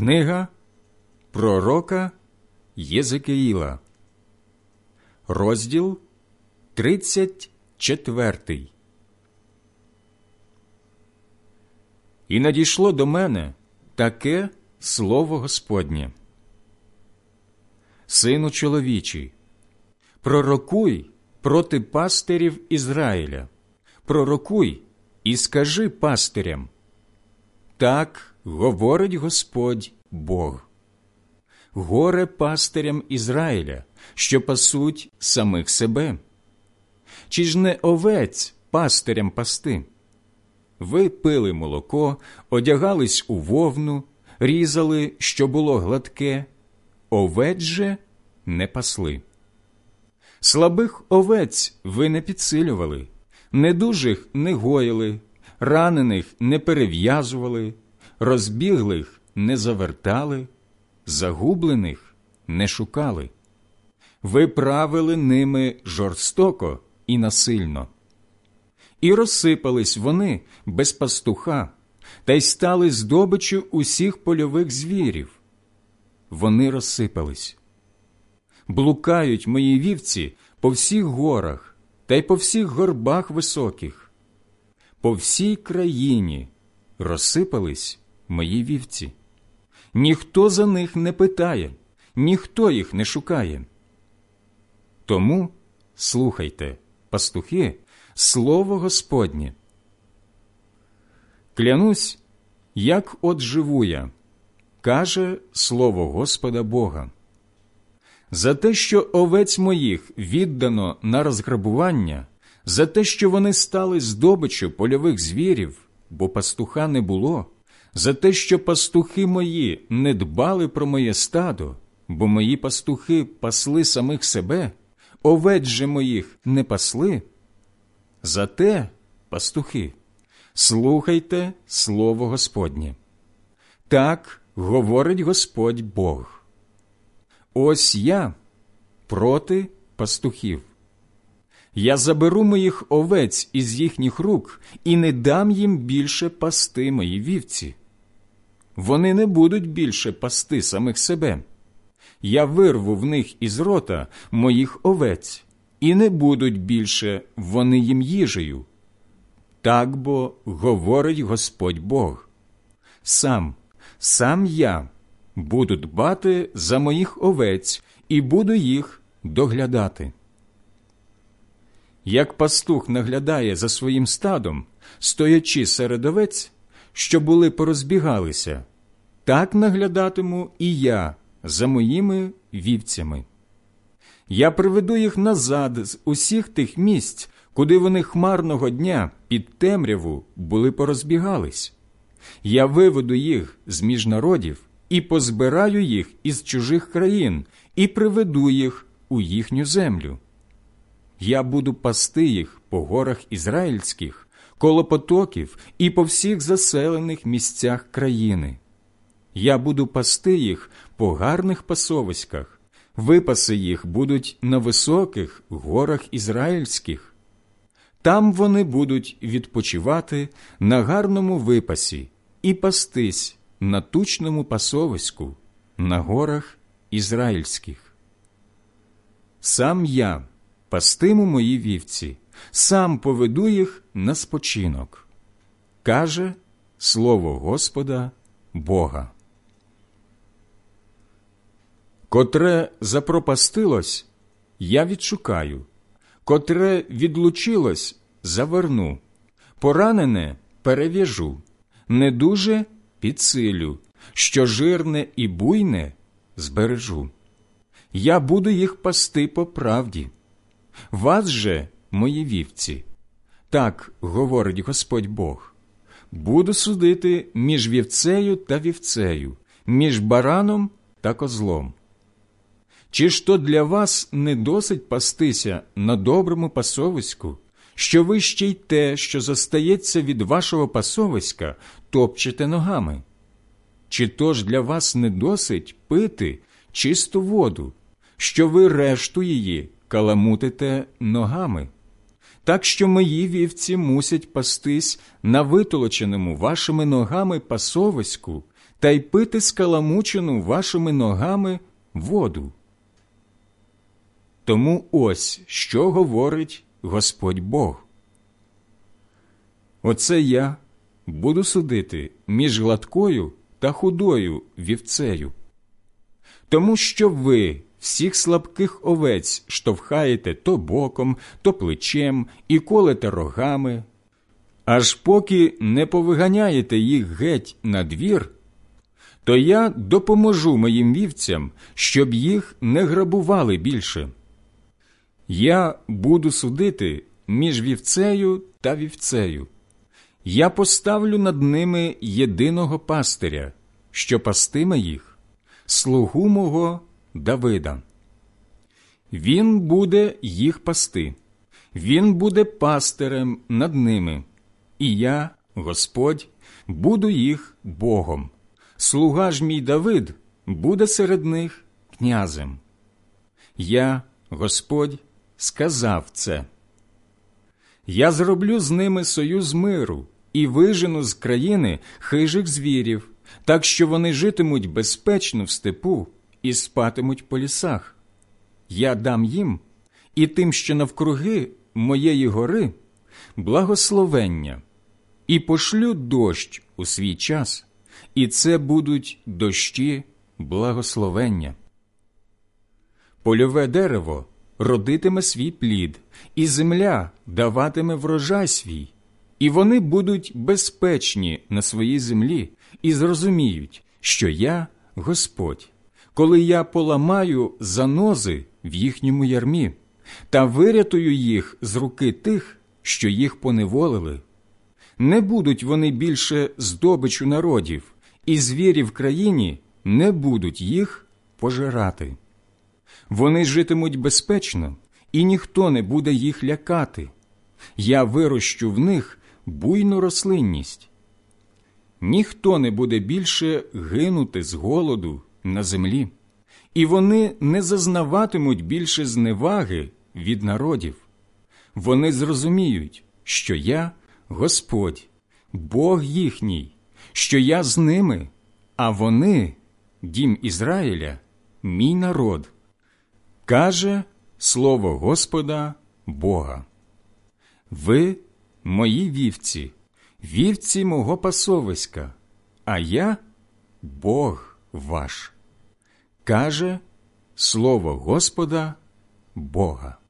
Книга пророка Єзекіїла, розділ 34. І надійшло до мене таке слово Господнє. Сину чоловічий, пророкуй проти пастирів Ізраїля, пророкуй і скажи пастирям: так говорить Господь Бог. Горе пастирям Ізраїля, що пасуть самих себе. Чи ж не овець пастирям пасти? Ви пили молоко, одягались у вовну, різали, що було гладке, овець же не пасли. Слабих овець ви не підсилювали, недужих не гоїли, ранених не перев'язували, розбіглих не завертали, загублених не шукали. Ви правили ними жорстоко і насильно. І розсипались вони без пастуха, та й стали здобиччю усіх польових звірів. Вони розсипались. Блукають мої вівці по всіх горах та й по всіх горбах високих. По всій країні розсипались мої вівці. Ніхто за них не питає, ніхто їх не шукає. Тому слухайте, пастухи, слово Господнє. Клянусь, як от живу я, каже слово Господа Бога. За те, що овець моїх віддано на розграбування, за те, що вони стали здобиччю польових звірів, бо пастуха не було, за те, що пастухи мої не дбали про моє стадо, бо мої пастухи пасли самих себе, овець же моїх не пасли, за те, пастухи, слухайте слово Господнє. Так говорить Господь Бог. Ось я проти пастухів. Я заберу моїх овець із їхніх рук і не дам їм більше пасти мої вівці. Вони не будуть більше пасти самих себе. Я вирву в них із рота моїх овець, і не будуть більше вони їм їжею. Так бо говорить Господь Бог. Сам я буду дбати за моїх овець і буду їх доглядати. Як пастух наглядає за своїм стадом, стоячи серед овець, що були порозбігалися, так наглядатиму і я за моїми вівцями. Я приведу їх назад з усіх тих місць, куди вони хмарного дня під темряву були порозбігались. Я виведу їх з-між народів і позбираю їх із чужих країн і приведу їх у їхню землю. Я буду пасти їх по горах ізраїльських, коло потоків і по всіх заселених місцях країни. Я буду пасти їх по гарних пасовиськах, випаси їх будуть на високих горах ізраїльських. Там вони будуть відпочивати на гарному випасі і пастись на тучному пасовиську на горах ізраїльських. Сам я пастиму мої вівці, сам поведу їх на спочинок, каже слово Господа Бога. Котре запропастилось, я відшукаю, котре відлучилось, заверну, поранене перев'яжу, недуже підсилю, що жирне і буйне збережу. Я буду їх пасти по правді. Вас же, мої вівці, так говорить Господь Бог, буду судити між вівцею та вівцею, між бараном та козлом. Чи ж то для вас не досить пастися на доброму пасовиську, що ви ще й те, що зостається від вашого пасовиська, топчете ногами? Чи то ж для вас не досить пити чисту воду, що ви решту її каламутите ногами? Так що мої вівці мусять пастись на витолоченому вашими ногами пасовиську та й пити скаламучену вашими ногами воду. Тому ось, що говорить Господь Бог. Оце я буду судити між гладкою та худою вівцею. Тому що ви всіх слабких овець штовхаєте то боком, то плечем і колете рогами, аж поки не повиганяєте їх геть на двір, то я допоможу моїм вівцям, щоб їх не грабували більше. Я буду судити між вівцею та вівцею. Я поставлю над ними єдиного пастиря, що пастиме їх, слугу мого Давида. Він буде їх пасти, він буде пастирем над ними, і я, Господь, буду їх Богом. Слуга ж мій Давид буде серед них князем. Я, Господь, сказав це. Я зроблю з ними союз миру і вижену з країни хижих звірів, так що вони житимуть безпечно в степу і спатимуть по лісах. Я дам їм і тим, що навкруги моєї гори, благословення, і пошлю дощ у свій час, і це будуть дощі благословення. Польове дерево родитиме свій плід, і земля даватиме врожай свій, і вони будуть безпечні на своїй землі і зрозуміють, що я Господь, коли я поламаю занози в їхньому ярмі та вирятую їх з руки тих, що їх поневолили. Не будуть вони більше здобичу народів, і звірі в країні не будуть їх пожирати. Вони житимуть безпечно, і ніхто не буде їх лякати. Я вирощу в них буйну рослинність. Ніхто не буде більше гинути з голоду на землі, і вони не зазнаватимуть більше зневаги від народів. Вони зрозуміють, що я Господь, Бог їхній, що я з ними, а вони, дім Ізраїля, мій народ. Каже слово Господа Бога. Ви – мої вівці, вівці мого пасовиська, а я – Бог ваш. Каже слово Господа Бога.